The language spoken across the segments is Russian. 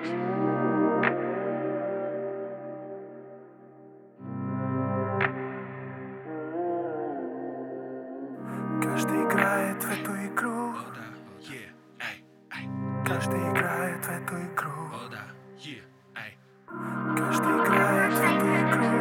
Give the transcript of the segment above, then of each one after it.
Каждый играет в эту игру. Каждый играет в эту игру. Каждый играет в эту игру.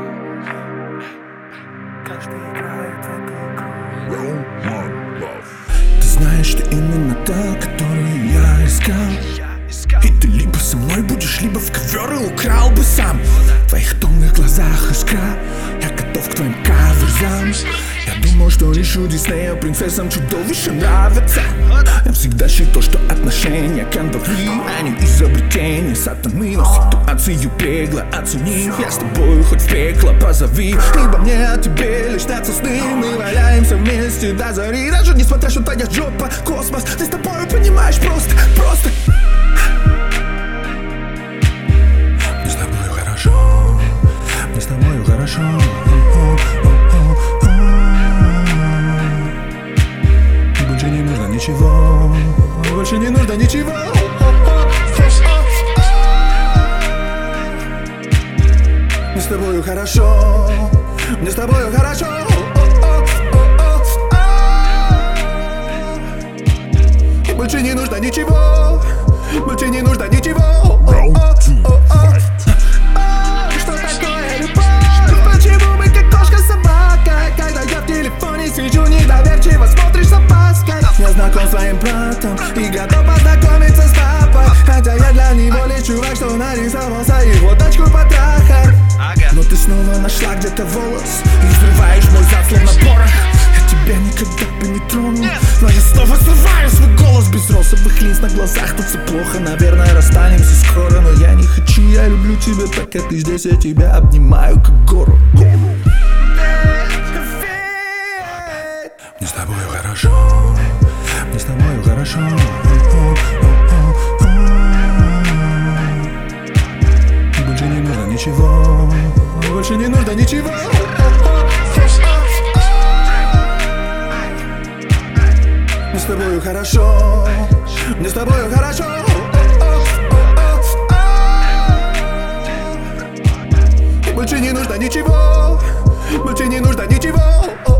Каждый играет в эту игру. Ты знаешь, ты именно та, которую я искал. И ты либо со мной будешь, либо в ковер и украл бы сам. В твоих томных глазах искра. Я готов к твоим каверзам. Я думал, что лишь у Диснея принцессам чудовища нравятся. Я всегда считал, что отношения кандалы, а не изобретение сатаны. Но ситуацию бегло оцени. Я с тобой хоть в пекло позови. Либо мне о тебе лишь снятся сны. Мы валяемся вместе до зари. Даже несмотря, что твоя жопа космос. Ты с тобой понимаешь просто. Мне с тобой хорошо. Мне с тобой хорошо. Больше не нужно ничего. Больше не нужно ничего. Мне с тобою хорошо. Мне с тобою хорошо. И больше не нужно ничего. Больше не нужно ничего. Что такое любовь? Почему мы как кошка-собака? Когда я в телефоне сижу, недоверчиво смотришь с опаской. Я знаком с твоим братом и готов познакомиться с папой. Хотя я для него лишь чувак, что нарисовался его дочку потрахать. Но ты снова нашла где-то волос и взрываешь мой зад словно порох. Я тебя никогда бы не трону, но я снова срываю свой голос без розовых линз на глазах. Тут все плохо, наверное, расстанемся скоро. Но я не хочу, я люблю тебя так, как ты здесь. Я тебя обнимаю, как гору. Мне с тобой хорошо. Мне с тобой хорошо. Больше не нужно ничего. Больше не нужно ничего. Мне с тобою хорошо. Мне с тобою хорошо. И больше не нужно ничего. Больше не нужно ничего.